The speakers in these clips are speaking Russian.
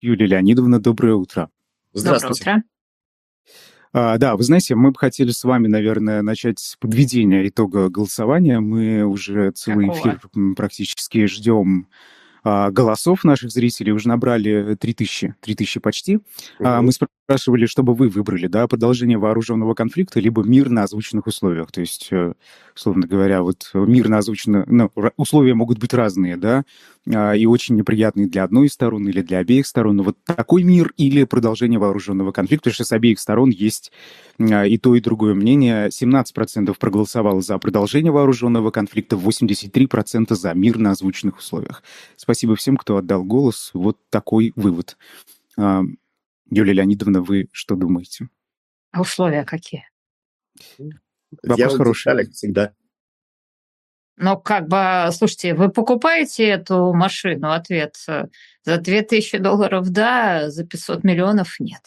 Юлия Леонидовна, доброе утро. Доброе Здравствуйте. утро. Да, вы знаете, мы бы хотели с вами, наверное, начать с подведения итога голосования. Мы уже целый Какого? эфир практически ждем голосов наших зрителей. Уже набрали 3000 почти. Мы спрашивали, что бы вы выбрали, да, продолжение вооруженного конфликта либо мир на озвученных условиях. То есть, условно говоря, вот мирно озвучено, условия могут быть разные, да, и очень неприятные для одной из сторон или для обеих сторон. Но вот такой мир или продолжение вооруженного конфликта, потому что с обеих сторон есть и то, и другое мнение. 17% проголосовало за продолжение вооруженного конфликта, 83% за мир на озвученных условиях. Спасибо всем, кто отдал голос. Вот такой вывод. Юлия Леонидовна, вы что думаете? А условия какие? Вопрос Я в хороший. деталях всегда. Ну, слушайте, вы покупаете эту машину? Ответ за $2000 да, за 500 миллионов нет.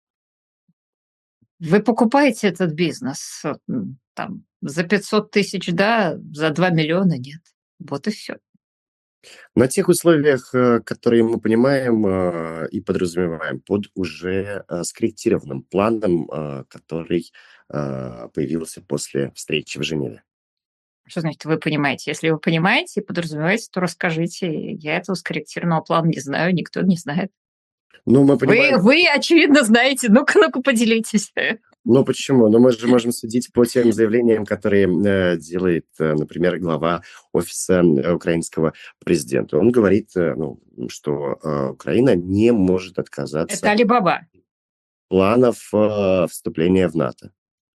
Вы покупаете этот бизнес там, за 500 тысяч да, за 2 миллиона нет. Вот и все. На тех условиях, которые мы понимаем и подразумеваем под уже скорректированным планом, который появился после встречи в Женеве. Что значит, вы понимаете? Если вы понимаете и подразумеваете, то расскажите. Я этого скорректированного плана не знаю, никто не знает. Ну, мы понимаем... Вы очевидно, знаете. Ну-ка, поделитесь. Ну, почему? Ну, мы же можем судить по тем заявлениям, которые делает, например, глава офиса украинского президента. Он говорит, что Украина не может отказаться Это Алибаба. от планов вступления в НАТО.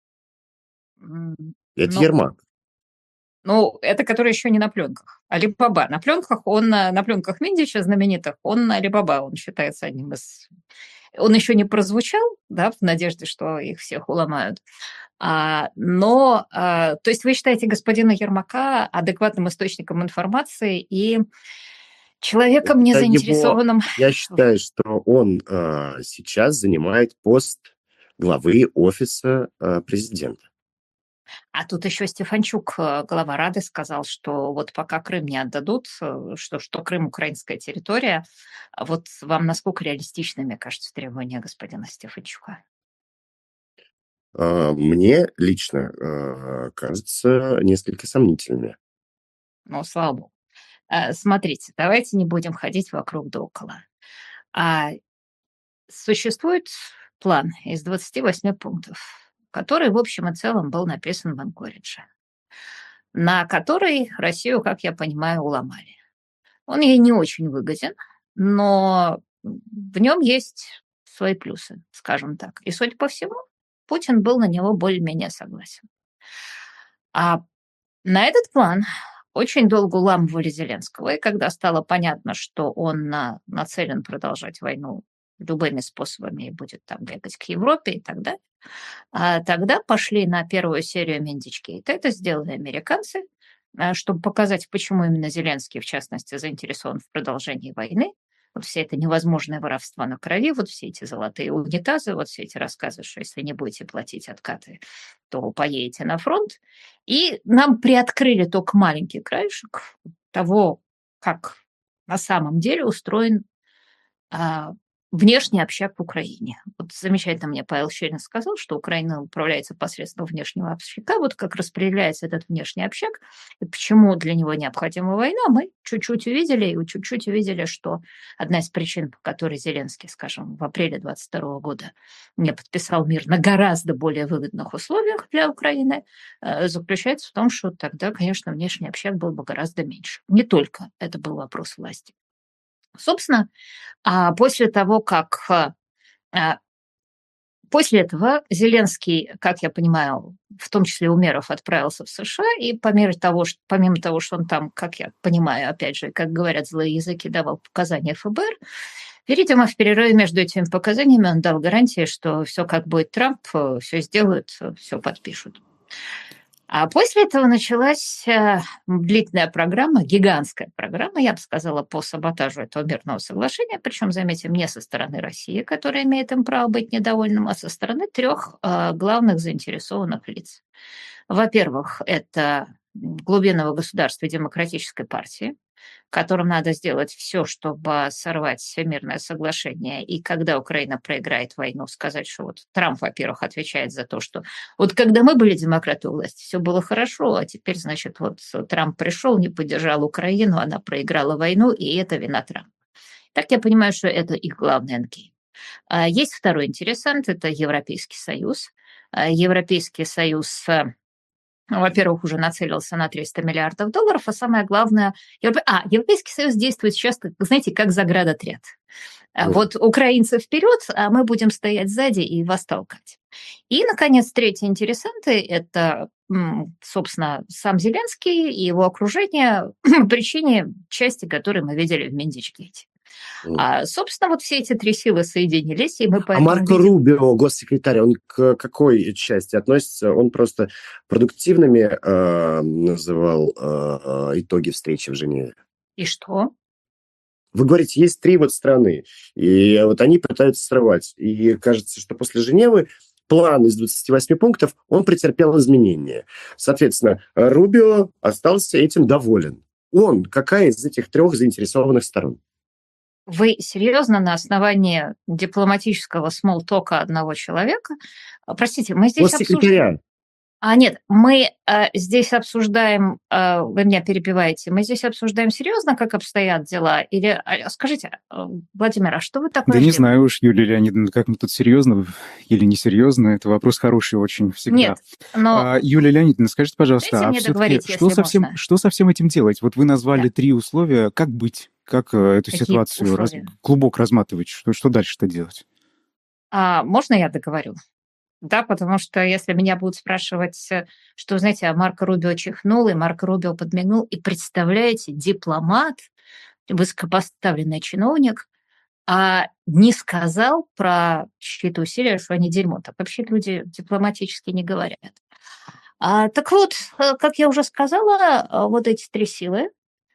Это Ермак. Ну, это который еще не на пленках. Алибаба. На пленках на пленках Миндича знаменитых, он Алибаба, он считается одним из... Он еще не прозвучал, да, в надежде, что их всех уломают. То есть вы считаете господина Ермака адекватным источником информации и человеком, не заинтересованным... Я считаю, что он сейчас занимает пост главы офиса президента. А тут еще Стефанчук, глава Рады, сказал, что вот пока Крым не отдадут, что Крым украинская территория. Вот вам насколько реалистичны, мне кажется, требования господина Стефанчука? Мне лично кажется несколько сомнительными. Ну, слава богу. Смотрите, давайте не будем ходить вокруг да около. Существует план из 28 пунктов, который, в общем и целом, был написан в Анкоридже, на который Россию, как я понимаю, уломали. Он ей не очень выгоден, но в нем есть свои плюсы, скажем так. И, судя по всему, Путин был на него более-менее согласен. А на этот план очень долго уламывали Зеленского, и когда стало понятно, что он нацелен продолжать войну любыми способами и будет там бегать к Европе и так далее, тогда пошли на первую серию Миндичгейта. Это сделали американцы, чтобы показать, почему именно Зеленский, в частности, заинтересован в продолжении войны. Вот все это невозможное воровство на крови, вот все эти золотые унитазы, вот все эти рассказы, что если не будете платить откаты, то поедете на фронт. И нам приоткрыли только маленький краешек того, как на самом деле устроен внешний общак в Украине. Вот замечательно мне Павел Щерин сказал, что Украина управляется посредством внешнего общака. Вот как распределяется этот внешний общак, и почему для него необходима война, мы чуть-чуть увидели, что одна из причин, по которой Зеленский, скажем, в апреле 2022 года не подписал мир на гораздо более выгодных условиях для Украины, заключается в том, что тогда, конечно, внешний общак был бы гораздо меньше. Не только это был вопрос власти. Собственно, после этого Зеленский, как я понимаю, в том числе Умеров, отправился в США, и помимо того, что он там, как я понимаю, опять же, как говорят злые языки, давал показания ФБР, видимо, в перерыве между этими показаниями он дал гарантии, что все как будет Трамп, все сделают, все подпишут. А после этого началась длительная программа, гигантская программа, я бы сказала, по саботажу этого мирного соглашения, причем, заметим, не со стороны России, которая имеет им право быть недовольным, а со стороны трех главных заинтересованных лиц. Во-первых, это глубинного государства и демократической партии, которым надо сделать все, чтобы сорвать мирное соглашение. И когда Украина проиграет войну, сказать, что вот Трамп, во-первых, отвечает за то, что вот когда мы были демократы у власти, все было хорошо, а теперь, значит, вот Трамп пришел, не поддержал Украину, она проиграла войну, и это вина Трампа. Так я понимаю, что это их главный эндгейм. Есть второй интересант, это Европейский Союз. Европейский Союз, во-первых, уже нацелился на 300 миллиардов долларов, а самое главное, Европейский Союз действует сейчас, знаете, как заградотряд. Вот украинцы вперед, а мы будем стоять сзади и вас толкать. И, наконец, третий интересанты – это, собственно, сам Зеленский и его окружение по причине части, которую мы видели в Медичгейте. Собственно, вот все эти три силы соединились, и мы поэтому Марко Рубио, госсекретарь, он к какой части относится? Он просто продуктивными называл итоги встречи в Женеве. И что? Вы говорите, есть три вот страны, и вот они пытаются срывать. И кажется, что после Женевы план из 28 пунктов, он претерпел изменения. Соответственно, Рубио остался этим доволен. Он какая из этих трех заинтересованных сторон? Вы серьезно на основании дипломатического смолтока одного человека? Простите, мы здесь обсуждаем... Нет, мы здесь обсуждаем, вы меня перебиваете, мы здесь обсуждаем серьезно, как обстоят дела? Или скажите, Владимир, а что вы такое? Да не знаю уж, Юлия Леонидовна, как мы тут серьезно или несерьезно, это вопрос хороший очень всегда. Нет, но... Юлия Леонидовна, скажите, пожалуйста, дайте мне договорить, что со всем этим делать? Вот вы назвали три условия, как быть, как эту Какие ситуацию, клубок разматывать, что дальше-то делать? Можно я договорю? Да, потому что если меня будут спрашивать, что, знаете, а Марко Рубио чихнул, и Марко Рубио подмигнул, и представляете, дипломат, высокопоставленный чиновник, не сказал про чьи-то усилия, что они дерьмо. Так вообще люди дипломатически не говорят. Так вот, как я уже сказала, вот эти три силы,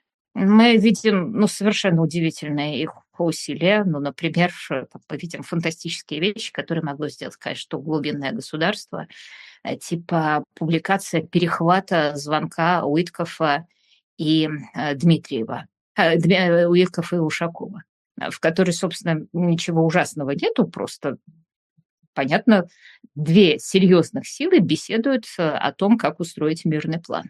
мы видим совершенно удивительные их усилия. Например, мы видим фантастические вещи, которые могло сделать, конечно, глубинное государство, типа публикация перехвата звонка Уиткофа и Дмитриева, Уиткофа и Ушакова, в которой, собственно, ничего ужасного нету, просто понятно, две серьезных силы беседуют о том, как устроить мирный план.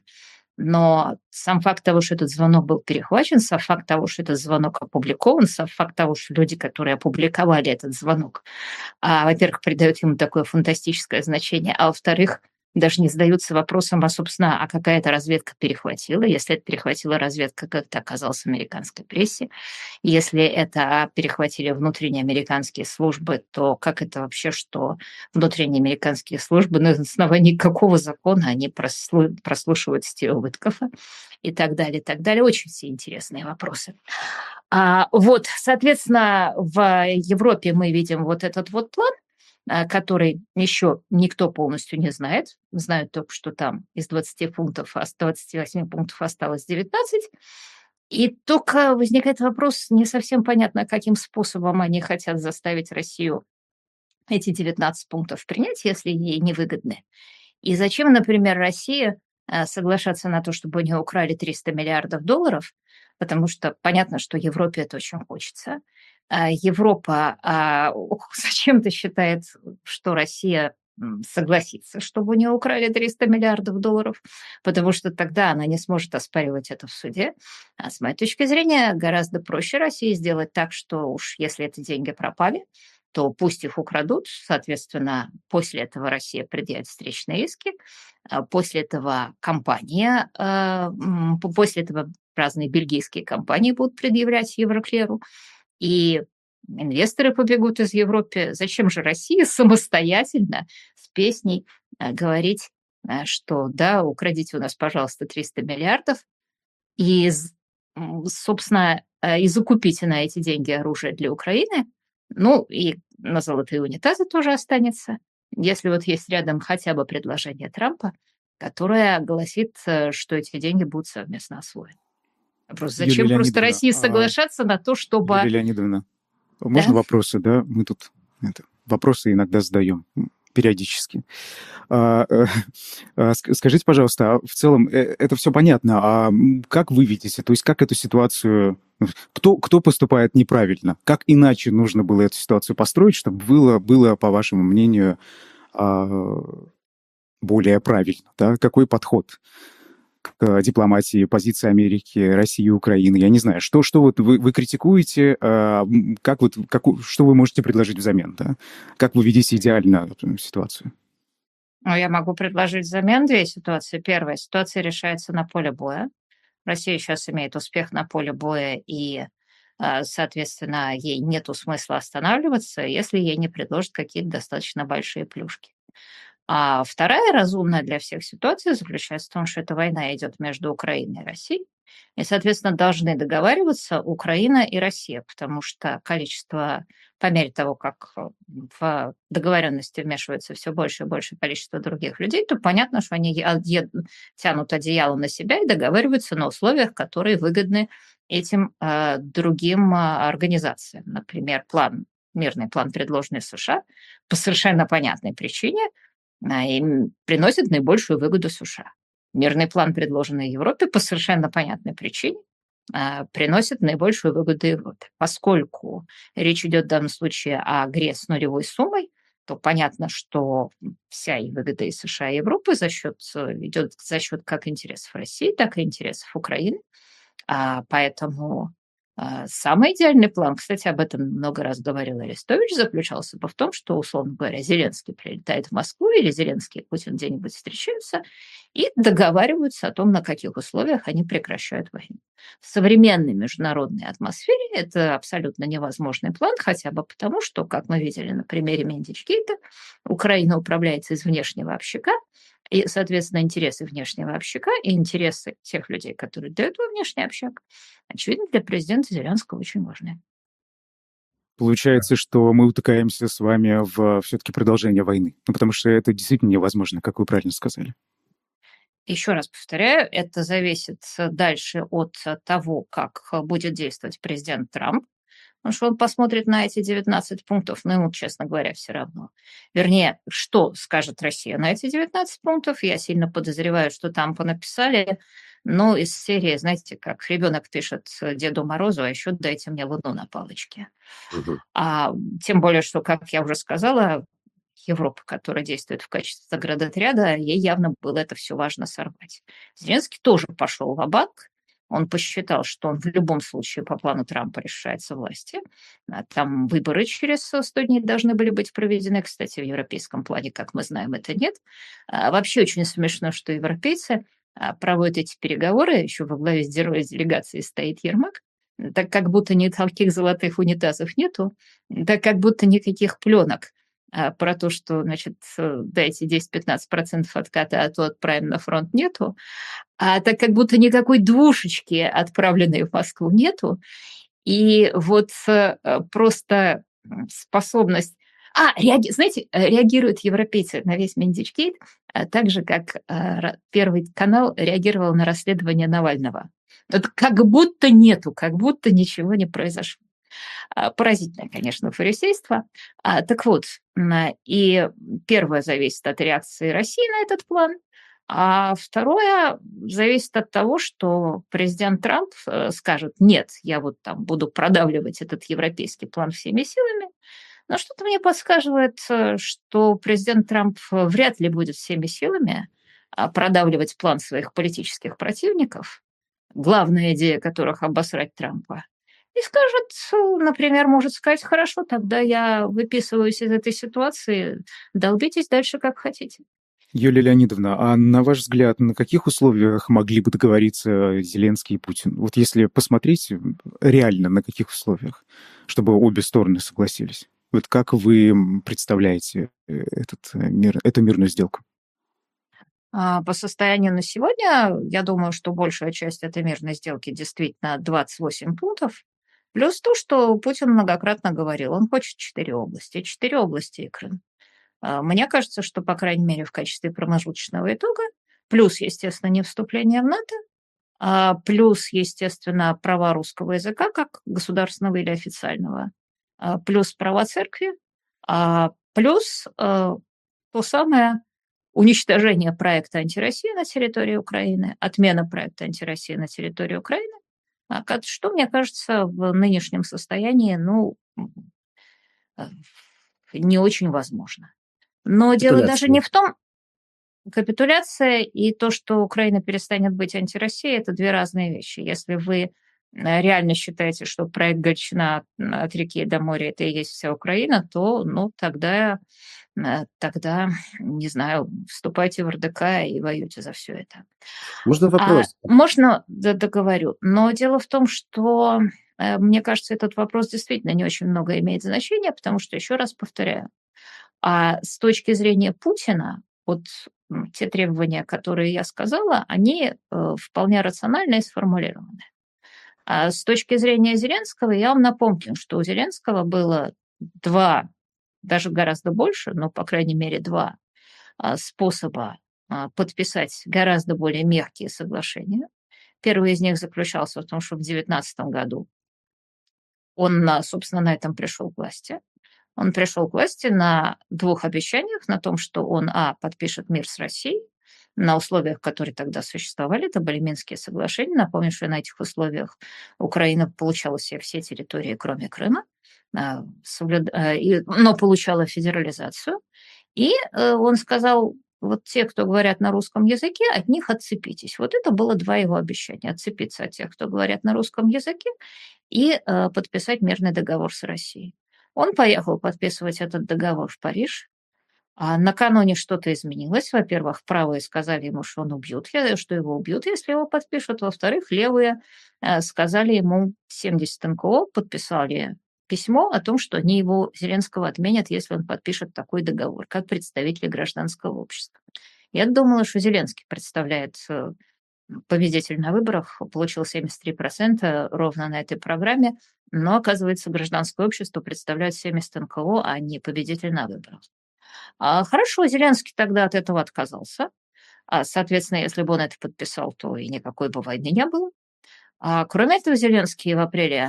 Но сам факт того, что этот звонок был перехвачен, сам факт того, что этот звонок опубликован, сам факт того, что люди, которые опубликовали этот звонок, во-первых, придают ему такое фантастическое значение, а во-вторых, даже не задаются вопросом, собственно, какая эта разведка перехватила. Если это перехватила разведка, как это оказалось в американской прессе. Если это перехватили внутренние американские службы, то как это вообще, что внутренние американские службы, на основании какого закона они прослушивают Стива Уиткофа и так далее, и так далее. Очень все интересные вопросы. Вот, соответственно, в Европе мы видим вот этот вот план, который еще никто полностью не знает. Знают только, что там из 20 пунктов, 28 пунктов осталось 19. И только возникает вопрос, не совсем понятно, каким способом они хотят заставить Россию эти 19 пунктов принять, если ей невыгодны. И зачем, например, России соглашаться на то, чтобы у нее украли 300 миллиардов долларов, потому что понятно, что Европе это очень хочется. Европа зачем-то считает, что Россия согласится, чтобы у нее украли 300 миллиардов долларов, потому что тогда она не сможет оспаривать это в суде. А с моей точки зрения, гораздо проще России сделать так, что уж если эти деньги пропали, то пусть их украдут, соответственно, после этого Россия предъявит встречные иски, после этого компания, после этого разные бельгийские компании будут предъявлять Евроклеру, и инвесторы побегут из Европы. Зачем же Россия самостоятельно с песней говорить, что да, украдите у нас, пожалуйста, 300 миллиардов и, собственно, и закупите на эти деньги оружие для Украины, и на золотые унитазы тоже останется, если вот есть рядом хотя бы предложение Трампа, которое гласит, что эти деньги будут совместно освоены. Просто зачем просто России соглашаться на то, чтобы... Юлия Леонидовна, можно вопросы, да? Мы тут вопросы иногда задаем. периодически. Скажите, пожалуйста, в целом это все понятно, а как вы видите, то есть как эту ситуацию, кто поступает неправильно, как иначе нужно было эту ситуацию построить, чтобы было, по вашему мнению, более правильно, да? Какой подход к дипломатии, позиции Америки, России и Украины? Я не знаю, что вот вы критикуете, что вы можете предложить взамен, да? Как вы видите идеально эту ситуацию? Ну, я могу предложить взамен две ситуации. Первая ситуация решается на поле боя. Россия сейчас имеет успех на поле боя, и, соответственно, ей нету смысла останавливаться, если ей не предложат какие-то достаточно большие плюшки. А вторая разумная для всех ситуация заключается в том, что эта война идет между Украиной и Россией, и, соответственно, должны договариваться Украина и Россия, потому что количество, по мере того, как в договоренности вмешивается все больше и больше количество других людей, то понятно, что они тянут одеяло на себя и договариваются на условиях, которые выгодны этим другим организациям. Например, мирный план, предложенный США, по совершенно понятной причине, им приносит наибольшую выгоду США. Мирный план, предложенный Европе, по совершенно понятной причине, приносит наибольшую выгоду Европе. Поскольку речь идет в данном случае о игре с нулевой суммой, то понятно, что вся и выгода из США и Европы идет за счет как интересов России, так и интересов Украины. Поэтому самый идеальный план, кстати, об этом много раз говорил Арестович, заключался бы в том, что, условно говоря, Зеленский прилетает в Москву или Зеленский и Путин где-нибудь встречаются и договариваются о том, на каких условиях они прекращают войну. В современной международной атмосфере это абсолютно невозможный план, хотя бы потому, что, как мы видели на примере Мендичгейта, Украина управляется из внешнего общака, и, соответственно, интересы внешнего общака и интересы тех людей, которые дают во внешний общак, очевидно, для президента Зеленского очень важны. Получается, что мы утыкаемся с вами в все-таки продолжение войны. Ну, потому что это действительно невозможно, как вы правильно сказали. Еще раз повторяю, это зависит дальше от того, как будет действовать президент Трамп. Потому что он посмотрит на эти 19 пунктов, но ему, честно говоря, все равно. Вернее, что скажет Россия на эти 19 пунктов, я сильно подозреваю, что там понаписали, но из серии, знаете, как ребенок пишет Деду Морозу, а еще дайте мне луну на палочке. Тем более, что, как я уже сказала, Европа, которая действует в качестве заградотряда, ей явно было это все важно сорвать. Зеленский тоже пошел ва-банк. Он посчитал, что он в любом случае по плану Трампа решается власти. Там выборы через 100 дней должны были быть проведены. Кстати, в европейском плане, как мы знаем, это нет. Вообще очень смешно, что европейцы проводят эти переговоры. Еще во главе делегации стоит Ермак. Так как будто никаких золотых унитазов нету, так как будто никаких пленок про то, что, значит, дайте 10-15% отката, а то отправим на фронт, нету. Так как будто никакой двушечки, отправленной в Москву, нету. И вот просто способность... знаете, реагируют европейцы на весь Мендичгейт так же, как Первый канал реагировал на расследование Навального. Вот как будто нету, как будто ничего не произошло. Поразительное, конечно, фарисейство. Так вот, и первое зависит от реакции России на этот план, а второе зависит от того, что президент Трамп скажет: нет, я вот там буду продавливать этот европейский план всеми силами. Но что-то мне подсказывает, что президент Трамп вряд ли будет всеми силами продавливать план своих политических противников, главная идея которых — обосрать Трампа. И скажет, например, может сказать: хорошо, тогда я выписываюсь из этой ситуации, долбитесь дальше как хотите. Юлия Леонидовна, а на ваш взгляд, на каких условиях могли бы договориться Зеленский и Путин? Вот если посмотреть реально, на каких условиях, чтобы обе стороны согласились? Вот как вы представляете эту мирную сделку? По состоянию на сегодня, я думаю, что большая часть этой мирной сделки действительно 28 пунктов, плюс то, что Путин многократно говорил, он хочет 4 области, 4 области и Крым. Мне кажется, что, по крайней мере, в качестве промежуточного итога, плюс, естественно, не вступление в НАТО, плюс, естественно, права русского языка как государственного или официального, плюс права церкви, плюс то самое уничтожение проекта антироссии на территории Украины, отмена проекта антироссии на территории Украины, что, мне кажется, в нынешнем состоянии, э, не очень возможно. Но дело даже не в том, капитуляция и то, что Украина перестанет быть антироссией, это две разные вещи. Если вы реально считаете, что проект Гатчина от реки до моря это и есть вся Украина, то тогда, не знаю, вступайте в РДК и воюйте за все это. Можно вопрос? Можно, договорю. Но дело в том, что мне кажется, этот вопрос действительно не очень много имеет значения, потому что, еще раз повторяю, с точки зрения Путина, те требования, которые я сказала, они вполне рационально и сформулированы. А с точки зрения Зеленского, я вам напомню, что у Зеленского было два, даже гораздо больше, но, по крайней мере, два способа подписать гораздо более мягкие соглашения. Первый из них заключался в том, что в 2019 году он, собственно, на этом пришел к власти. Он пришел к власти на двух обещаниях, на том, что он, подпишет мир с Россией, на условиях, которые тогда существовали, это были Минские соглашения. Напомню, что на этих условиях Украина получала себе все территории, кроме Крыма, но получала федерализацию. И он сказал, те, кто говорят на русском языке, от них отцепитесь. Это было два его обещания. Отцепиться от тех, кто говорят на русском языке, и подписать мирный договор с Россией. Он поехал подписывать этот договор в Париж. Накануне что-то изменилось. Во-первых, правые сказали ему, что что его убьют, если его подпишут. Во-вторых, левые сказали ему 70 НКО, подписали письмо о том, что они его, Зеленского, отменят, если он подпишет такой договор, как представители гражданского общества. Я думала, что Зеленский представляет победитель на выборах, получил 73% ровно на этой программе, но, оказывается, гражданское общество представляет 70 НКО, а не победитель на выборах. Хорошо, Зеленский тогда от этого отказался. Соответственно, если бы он это подписал, то и никакой бы войны не было. Кроме этого, Зеленский в апреле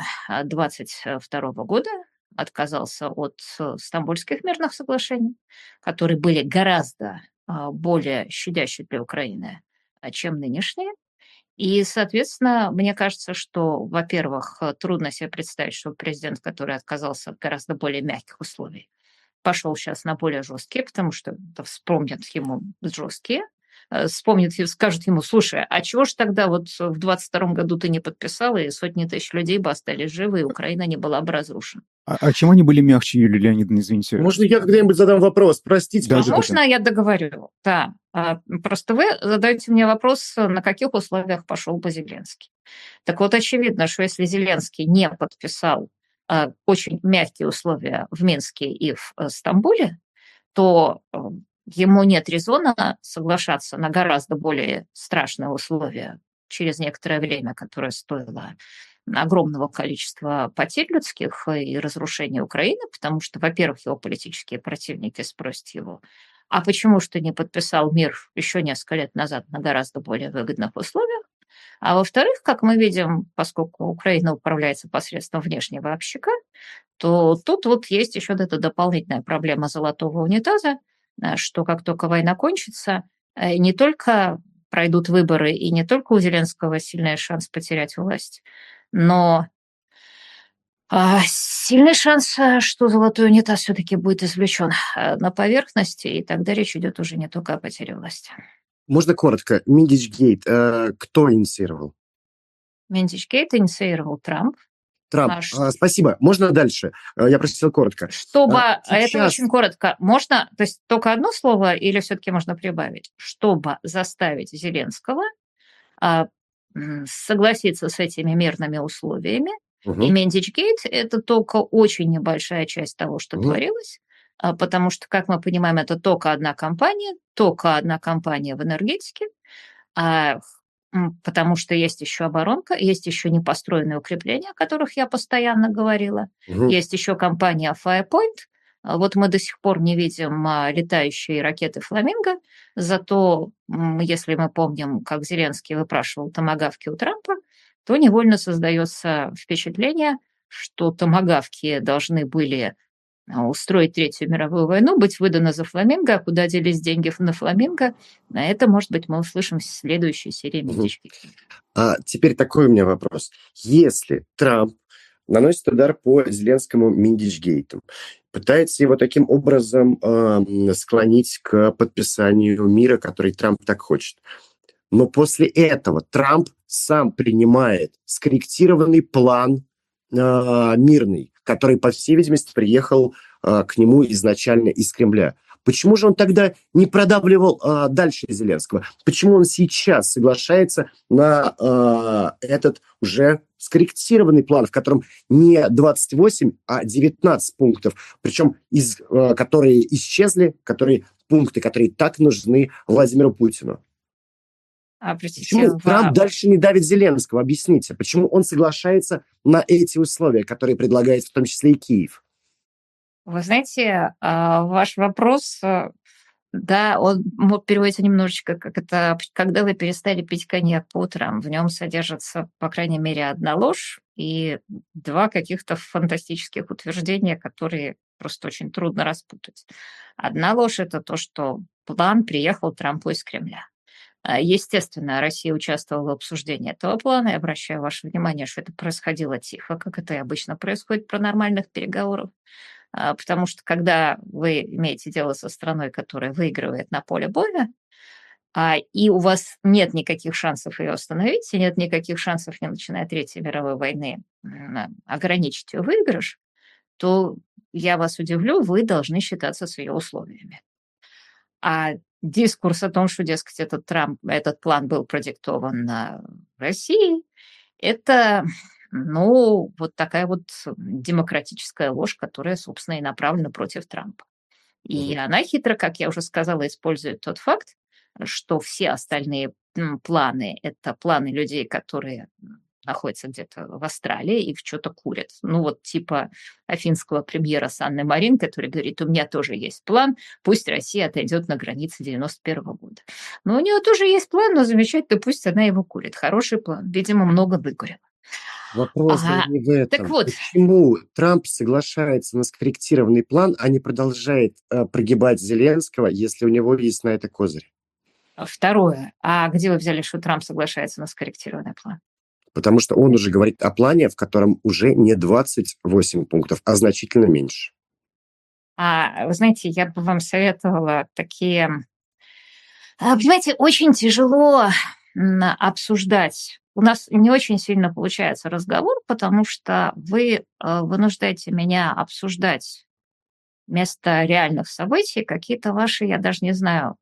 2022 года отказался от Стамбульских мирных соглашений, которые были гораздо более щадящие для Украины, чем нынешние. И, соответственно, мне кажется, что, во-первых, трудно себе представить, что президент, который отказался от гораздо более мягких условий, пошел сейчас на более жесткие, потому что вспомнят ему жесткие, скажут ему, слушай, а чего ж тогда в 22 году ты не подписал, и сотни тысяч людей бы остались живы, и Украина не была бы разрушена. А чем они были мягче, Юлия Леонидовна, извините? Можно я когда-нибудь задам вопрос? Простите, пожалуйста. Можно я договорю? Да. Просто вы задаете мне вопрос, на каких условиях пошел бы Зеленский. Так очевидно, что если Зеленский не подписал очень мягкие условия в Минске и в Стамбуле, то ему нет резона соглашаться на гораздо более страшные условия через некоторое время, которое стоило огромного количества потерь людских и разрушения Украины, потому что, во-первых, его политические противники спросят его, а почему ж ты не подписал мир еще несколько лет назад на гораздо более выгодных условиях? А во-вторых, как мы видим, поскольку Украина управляется посредством внешнего общака, то тут есть еще эта дополнительная проблема золотого унитаза, что как только война кончится, не только пройдут выборы, и не только у Зеленского сильный шанс потерять власть, но сильный шанс, что золотой унитаз все-таки будет извлечен на поверхности, и тогда речь идет уже не только о потере власти. Можно коротко? Медичгейт кто инициировал? Медичгейт инициировал Трамп. Трамп. Спасибо. Можно дальше? Я просил коротко. Это очень коротко. Можно, то есть только одно слово или все-таки можно прибавить? Чтобы заставить Зеленского согласиться с этими мирными условиями. И Медичгейт – это только очень небольшая часть того, что творилось, потому что, как мы понимаем, это только одна компания в энергетике, потому что есть еще оборонка, есть еще непостроенные укрепления, о которых я постоянно говорила, есть еще компания Firepoint. Мы до сих пор не видим летающие ракеты «Фламинго», зато, если мы помним, как Зеленский выпрашивал томагавки у Трампа, то невольно создается впечатление, что томагавки должны были устроить Третью мировую войну, быть выдано за фламинго, а куда делись деньги на фламинго, это, может быть, мы услышим в следующей серии «Медички». А теперь такой у меня вопрос. Если Трамп наносит удар по Зеленскому Миндичгейту, пытается его таким образом склонить к подписанию мира, который Трамп так хочет, но после этого Трамп сам принимает скорректированный план мирный, который, по всей видимости, приехал к нему изначально из Кремля. Почему же он тогда не продавливал дальше Зеленского? Почему он сейчас соглашается на этот уже скорректированный план, в котором не 28, а 19 пунктов, причем которые исчезли, пункты, которые так нужны Владимиру Путину? Почему Трамп дальше не давит Зеленского? Объясните, почему он соглашается на эти условия, которые предлагает в том числе и Киев? Вы знаете, ваш вопрос, да, он переводится немножечко, как это, когда вы перестали пить коньяк по утрам. В нем содержится, по крайней мере, одна ложь и два каких-то фантастических утверждения, которые просто очень трудно распутать. Одна ложь – это то, что план приехал Трампу из Кремля. Естественно, Россия участвовала в обсуждении этого плана. Я обращаю ваше внимание, что это происходило тихо, как это и обычно происходит при нормальных переговорах. Потому что когда вы имеете дело со страной, которая выигрывает на поле боя, и у вас нет никаких шансов ее остановить, и нет никаких шансов, не начиная Третьей мировой войны, ограничить ее выигрыш, то, я вас удивлю, вы должны считаться с ее условиями. А дискурс о том, что, дескать, этот план был продиктован Россией, это... вот такая вот демократическая ложь, которая, собственно, и направлена против Трампа. И она хитро, как я уже сказала, использует тот факт, что все остальные планы – это планы людей, которые находятся где-то в Австралии и что-то курят. Типа афинского премьера Санны Марин, который говорит, у меня тоже есть план, пусть Россия отойдет на границы 91 года. Но у нее тоже есть план, но замечательно, пусть она его курит. Хороший план, видимо, много выкурила. Вопрос не в этом. Так вот. Почему Трамп соглашается на скорректированный план, а не продолжает прогибать Зеленского, если у него есть на это козырь? Второе. А где вы взяли, что Трамп соглашается на скорректированный план? Потому что он уже говорит о плане, в котором уже не 28 пунктов, а значительно меньше. Вы знаете, я бы вам советовала такие... Понимаете, очень тяжело обсуждать. У нас не очень сильно получается разговор, потому что вы вынуждаете меня обсуждать вместо реальных событий какие-то ваши, я даже не знаю,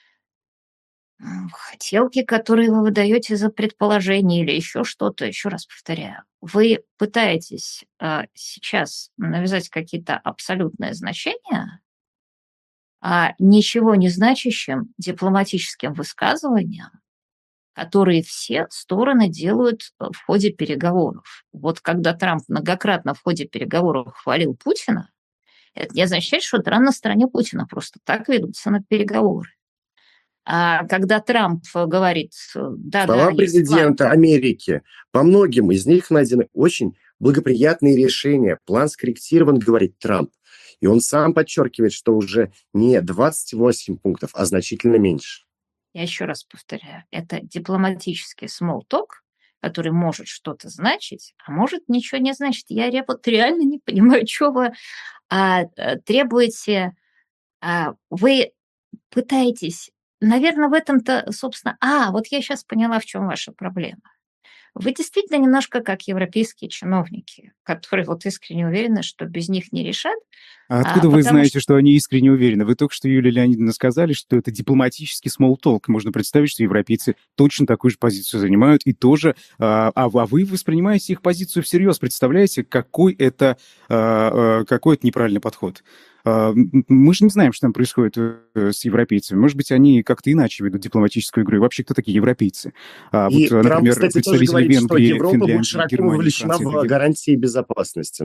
хотелки, которые вы выдаете за предположение или еще что-то. Еще раз повторяю, вы пытаетесь сейчас навязать какие-то абсолютные значения ничего не значащим дипломатическим высказываниям, которые все стороны делают в ходе переговоров. Вот когда Трамп многократно в ходе переговоров хвалил Путина, это не означает, что на стороне Путина просто так ведутся на переговоры. А когда Трамп говорит... Слова президента Америки, по многим из них найдены очень благоприятные решения. План скорректирован, говорит Трамп. И он сам подчеркивает, что уже не 28 пунктов, а значительно меньше. Я еще раз повторяю, это дипломатический small talk, который может что-то значить, а может ничего не значить. Я реально не понимаю, что вы требуете. Вы пытаетесь... Наверное, в этом-то, собственно... вот я сейчас поняла, в чем ваша проблема. Вы действительно немножко как европейские чиновники, которые искренне уверены, что без них не решат. А откуда вы знаете, что они искренне уверены? Вы только что, Юлия Леонидовна, сказали, что это дипломатический small talk. Можно представить, что европейцы точно такую же позицию занимают и тоже... вы воспринимаете их позицию всерьез. Представляете, какой это неправильный подход? Мы же не знаем, что там происходит с европейцами. Может быть, они как-то иначе ведут дипломатическую игру. И вообще, кто такие европейцы? И Трамп, кстати, тоже говорит, что Европа будет широко вовлечена в гарантии безопасности.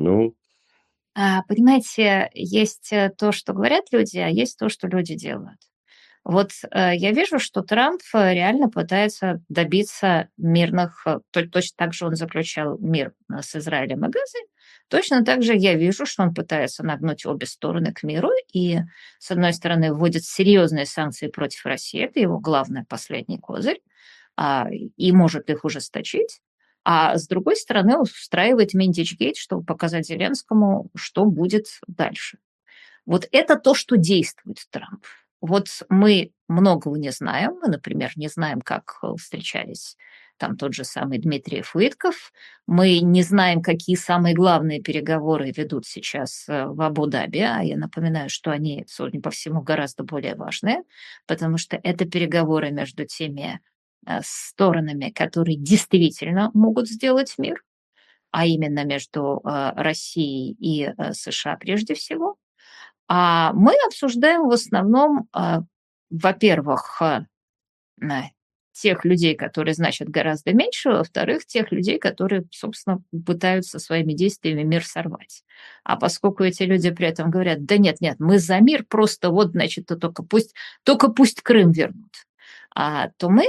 Понимаете, есть то, что говорят люди, а есть то, что люди делают. Вот я вижу, что Трамп реально пытается добиться мирных, точно так же он заключал мир с Израилем и Газой, точно так же я вижу, что он пытается нагнуть обе стороны к миру и, с одной стороны, вводит серьезные санкции против России, это его главный последний козырь, и может их ужесточить, а с другой стороны устраивает Миндичгейт, чтобы показать Зеленскому, что будет дальше. Вот это то, что действует Трамп. Вот мы многого не знаем. Мы, например, не знаем, как встречались там тот же самый Дмитрий Уитков. Мы не знаем, какие самые главные переговоры ведут сейчас в Абу-Даби. А я напоминаю, что они, судя по всему, гораздо более важные, потому что это переговоры между теми сторонами, которые действительно могут сделать мир, а именно между Россией и США прежде всего. А мы обсуждаем в основном, во-первых, тех людей, которые значат гораздо меньше, во-вторых, тех людей, которые, собственно, пытаются своими действиями мир сорвать. А поскольку эти люди при этом говорят, да нет, нет, мы за мир, просто вот, значит, только пусть Крым вернут, то мы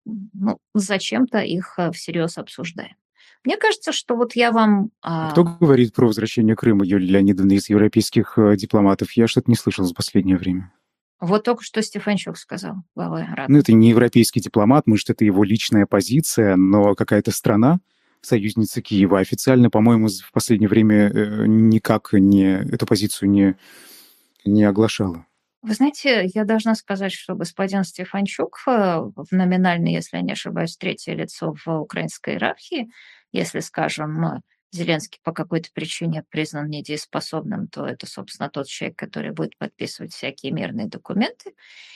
зачем-то их всерьез обсуждаем. Мне кажется, что вот я вам... Кто говорит про возвращение Крыма, Юлия Леонидовна, из европейских дипломатов? Я что-то не слышал за последнее время. Вот только что Стефанчук сказал, глава Рады. Ну, это не европейский дипломат, может, это его личная позиция, но какая-то страна, союзница Киева, официально, по-моему, в последнее время никак эту позицию не оглашала. Вы знаете, я должна сказать, что господин Стефанчук, номинально, если я не ошибаюсь, третье лицо в украинской иерархии, если, скажем, Зеленский по какой-то причине признан недееспособным, то это, собственно, тот человек, который будет подписывать всякие мирные документы.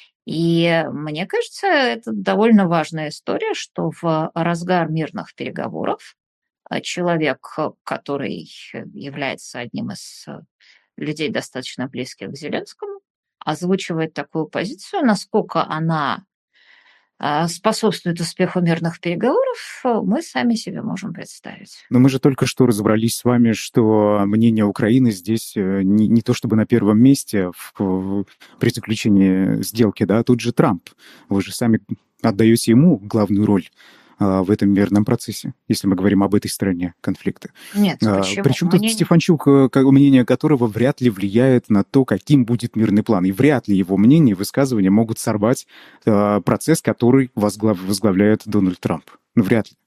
И мне кажется, это довольно важная история, что в разгар мирных переговоров человек, который является одним из людей, достаточно близких к Зеленскому, озвучивает такую позицию, насколько она способствует успеху мирных переговоров, мы сами себе можем представить. Но мы же только что разобрались с вами, что мнение Украины здесь не то чтобы на первом месте при заключении сделки, да, тут же Трамп. Вы же сами отдаете ему главную роль в этом мирном процессе, если мы говорим об этой стороне конфликта. Нет, почему? Причем тут Стефанчук, мнение которого вряд ли влияет на то, каким будет мирный план. И вряд ли его мнение и высказывания могут сорвать процесс, который возглавляет Дональд Трамп. Ну, вряд ли.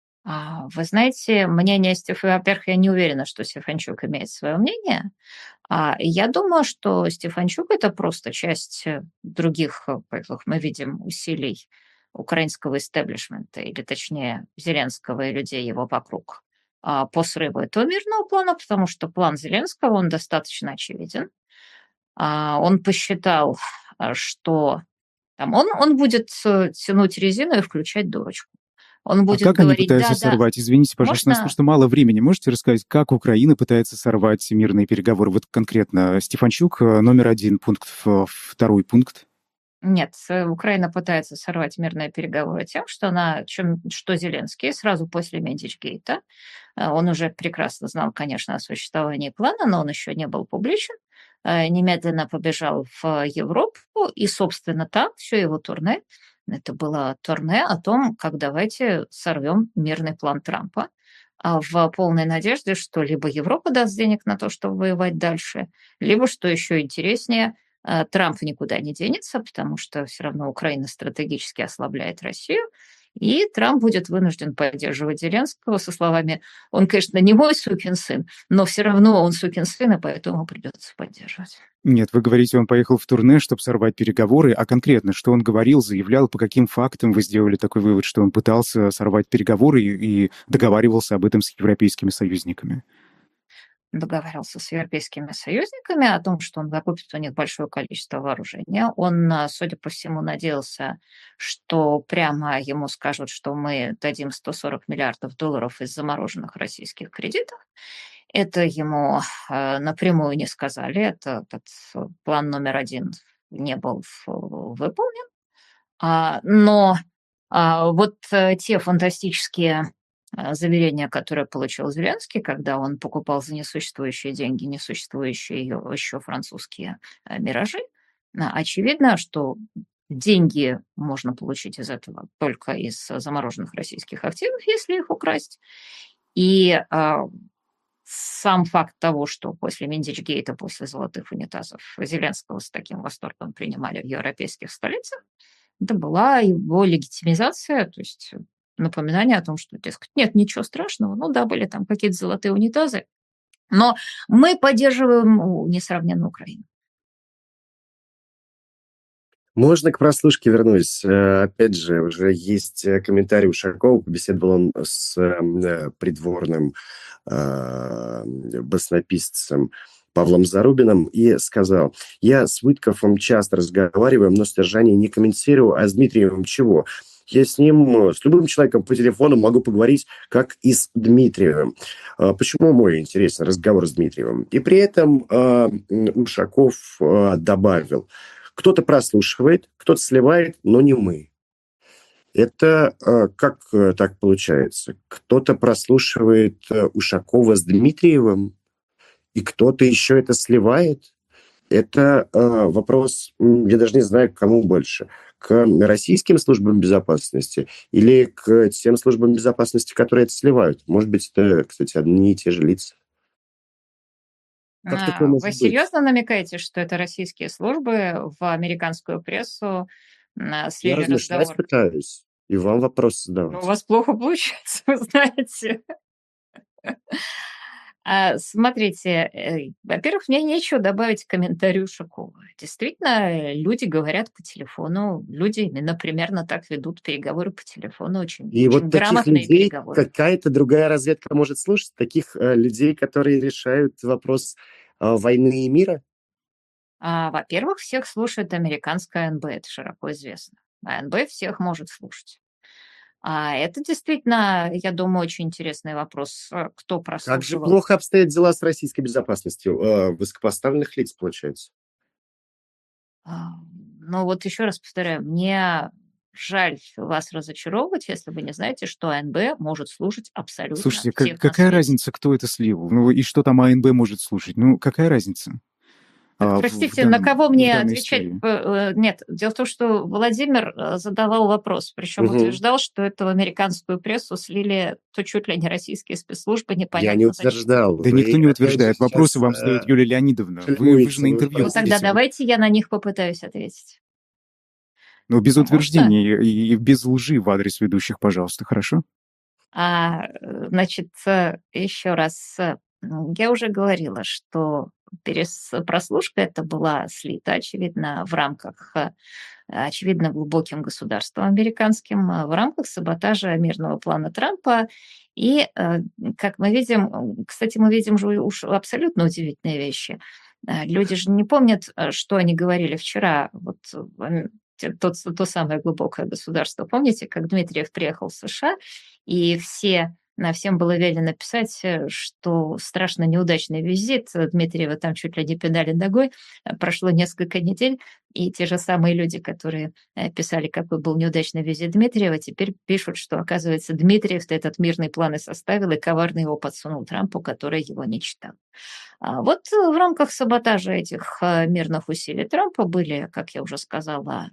Вы знаете, мнение Стефанчука, во-первых, я не уверена, что Стефанчук имеет свое мнение. Я думаю, что Стефанчук – это просто часть других, как мы видим, усилий украинского истеблишмента, или точнее Зеленского и людей его вокруг, по срыву этого мирного плана, потому что план Зеленского, он достаточно очевиден. Он посчитал, что он будет тянуть резину и включать дурочку. Он будет как говорить, они пытаются сорвать? Извините, пожалуйста, у нас просто мало времени. Можете рассказать, как Украина пытается сорвать мирные переговоры? Вот конкретно Стефанчук, номер 1 пункт, 2 пункт. Нет, Украина пытается сорвать мирные переговоры тем, что Зеленский сразу после Медичгейта, он уже прекрасно знал, конечно, о существовании плана, но он еще не был публичен, немедленно побежал в Европу, и, собственно, там все его турне, это было турне о том, как давайте сорвем мирный план Трампа, в полной надежде, что либо Европа даст денег на то, чтобы воевать дальше, либо, что еще интереснее, Трамп никуда не денется, потому что все равно Украина стратегически ослабляет Россию, и Трамп будет вынужден поддерживать Зеленского со словами: он, конечно, не мой сукин сын, но все равно он сукин сын, и поэтому придется поддерживать. Нет, вы говорите, он поехал в турне, чтобы сорвать переговоры, а конкретно, что он говорил, заявлял, по каким фактам вы сделали такой вывод, что он пытался сорвать переговоры и договаривался об этом с европейскими союзниками? Договаривался с европейскими союзниками о том, что он закупит у них большое количество вооружения. Он, судя по всему, надеялся, что прямо ему скажут, что мы дадим 140 миллиардов долларов из замороженных российских кредитов. Это ему напрямую не сказали. Этот план номер 1 не был выполнен. Но вот те фантастические заверения, которые получил Зеленский, когда он покупал за несуществующие деньги несуществующие еще французские «Миражи», очевидно, что деньги можно получить из этого только из замороженных российских активов, если их украсть. И сам факт того, что после Миндичгейта, после золотых унитазов Зеленского с таким восторгом принимали в европейских столицах, это была его легитимизация, то есть напоминание о том, что, дескать, нет ничего страшного, ну да, были там какие-то золотые унитазы, но мы поддерживаем несравненную Украину. Можно к прослушке вернусь. Опять же, уже есть комментарий Ушакова. Побеседовал он с придворным баснописцем Павлом Зарубиным и сказал: «Я с Вытковым часто разговариваю, но содержание не комментирую, а с Дмитриевым чего? Я с ним, с любым человеком по телефону могу поговорить, как и с Дмитриевым. Почему мой интересен разговор с Дмитриевым?» И при этом Ушаков добавил: «Кто-то прослушивает, кто-то сливает, но не мы». Это как так получается? Кто-то прослушивает Ушакова с Дмитриевым, и кто-то еще это сливает? Это вопрос, я даже не знаю, к кому больше. К российским службам безопасности или к тем службам безопасности, которые это сливают? Может быть, это, кстати, одни и те же лица. Как такое Вы может быть? серьезно намекаете, что это российские службы в американскую прессу Я слили размышлять разговор? пытаюсь, и вам вопрос Ну, у задавать. вас плохо получается, вы знаете. Смотрите, во-первых, мне нечего добавить к комментарию Ушакова. Действительно, люди говорят по телефону, люди именно примерно так ведут переговоры по телефону, очень, И очень вот таких грамотные людей переговоры. какая-то другая разведка может слушать, таких людей, которые решают вопрос войны и мира. Во-первых, всех слушает американская АНБ, это широко известно. АНБ всех может слушать. Это действительно, я думаю, очень интересный вопрос, кто Как же прослушивал. плохо обстоят дела с российской безопасностью высокопоставленных лиц, получается. Ну вот еще раз повторяю, мне жаль вас разочаровывать, если вы не знаете, что АНБ может слушать абсолютно Слушайте, всех на какая свете. разница, кто это слил? Ну и что там АНБ может слушать? Ну, какая разница Так, простите, на кого в мне данной отвечать? истории? Нет, дело в том, что Владимир задавал вопрос, причем Мгм. утверждал, что эту американскую прессу слили то чуть ли не российские спецслужбы, Я не непонятно зачем. утверждал. Да никто Вы, не опять же, утверждает. Вопросы сейчас вам задает Юлия Леонидовна. Вы же шельмуете, на вы интервью Ну тогда ответите. давайте я на них попытаюсь ответить. Но без Можно? утверждений и без лжи в адрес ведущих, пожалуйста, хорошо? Значит, еще раз, я уже говорила, что прослушка это была слита, очевидно, в рамках, очевидно, глубоким государством американским, в рамках саботажа мирного плана Трампа. И, как мы видим, кстати, мы видим же уж абсолютно удивительные вещи. Люди же не помнят, что они говорили вчера. Вот то самое глубокое государство. Помните, как Дмитриев приехал в США, и всем было велено написать, что страшно неудачный визит. Дмитриева там чуть ли не пинали ногой. Прошло несколько недель, и те же самые люди, которые писали, какой был неудачный визит Дмитриева, теперь пишут, что, оказывается, Дмитриев этот мирный план и составил, и коварно его подсунул Трампу, который его не читал. Вот в рамках саботажа этих мирных усилий Трампа были, как я уже сказала,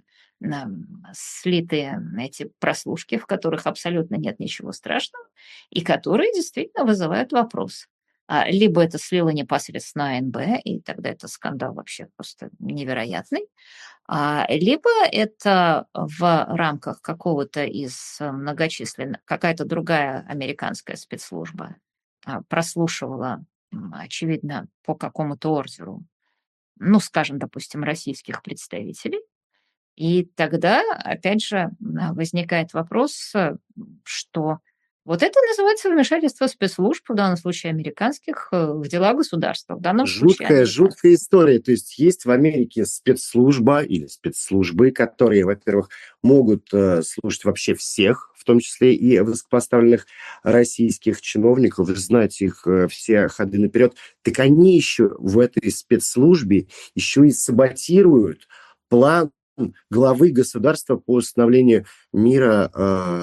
слиты эти прослушки, в которых абсолютно нет ничего страшного, и которые действительно вызывают вопрос. Либо это слило непосредственно АНБ, и тогда это скандал вообще просто невероятный, либо это в рамках какого-то из многочисленных, какая-то другая американская спецслужба прослушивала, очевидно, по какому-то ордеру, ну, скажем, допустим, российских представителей, и тогда, опять же, возникает вопрос, что вот это называется вмешательство спецслужб, в данном случае американских, в дела государства, в данном случае Жуткая американских. история. То есть есть в Америке спецслужба или спецслужбы, которые, во-первых, могут слушать вообще всех, в том числе и высокопоставленных российских чиновников, знать их все ходы наперед. Так они еще в этой спецслужбе еще и саботируют план главы государства по установлению мира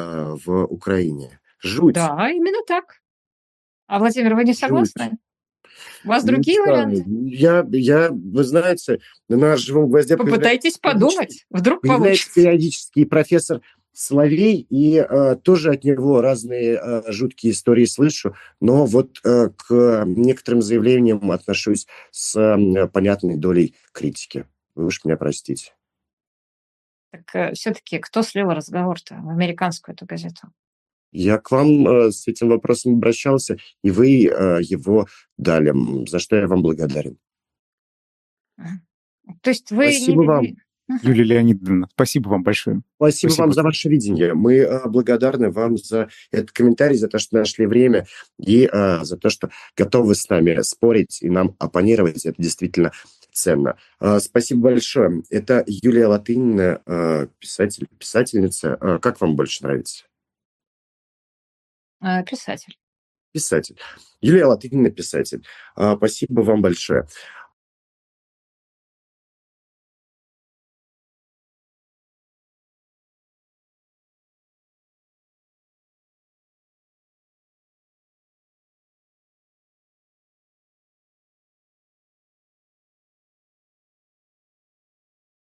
в Украине. Жуть, Да, именно так. Владимир, вы не жуть. согласны? У вас Не другие знаю. варианты? Вы знаете, на «Живом гвозде» Попытайтесь подумать, вдруг появляется получится. периодически профессор Соловей, и тоже от него разные жуткие истории слышу, но вот к некоторым заявлениям отношусь с понятной долей критики. Вы уж меня простите. Так все-таки кто слил разговор-то в американскую эту газету? Я к вам с этим вопросом обращался, и вы его дали, за что я вам благодарен. Мгм. То есть вы не... Спасибо вам. Юлия Леонидовна, спасибо вам большое. Спасибо Спасибо. вам за ваше видение. Мы благодарны вам за этот комментарий, за то, что нашли время, и за то, что готовы с нами спорить и нам оппонировать. Это действительно ценно. Спасибо большое. Это Юлия Латынина, писательница. Как вам больше нравится? Писатель. Писатель. Юлия Латынина, писатель. Спасибо вам большое.